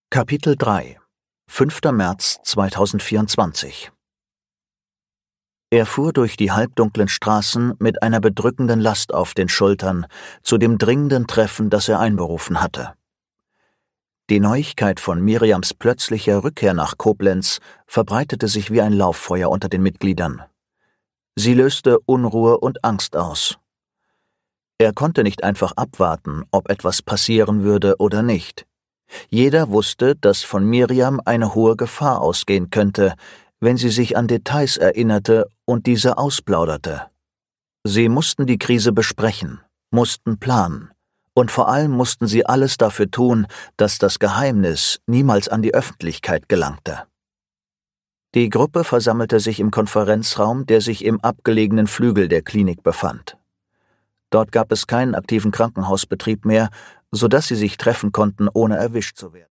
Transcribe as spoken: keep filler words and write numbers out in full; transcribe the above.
Kapitel drei fünfter März zweitausendvierundzwanzig. Er fuhr durch die halbdunklen Straßen mit einer bedrückenden Last auf den Schultern zu dem dringenden Treffen, das er einberufen hatte. Die Neuigkeit von Miriams plötzlicher Rückkehr nach Koblenz verbreitete sich wie ein Lauffeuer unter den Mitgliedern. Sie löste Unruhe und Angst aus. Er konnte nicht einfach abwarten, ob etwas passieren würde oder nicht. Jeder wusste, dass von Miriam eine hohe Gefahr ausgehen könnte, wenn sie sich an Details erinnerte und diese ausplauderte. Sie mussten die Krise besprechen, mussten planen, und vor allem mussten sie alles dafür tun, dass das Geheimnis niemals an die Öffentlichkeit gelangte. Die Gruppe versammelte sich im Konferenzraum, der sich im abgelegenen Flügel der Klinik befand. Dort gab es keinen aktiven Krankenhausbetrieb mehr, sodass sie sich treffen konnten, ohne erwischt zu werden.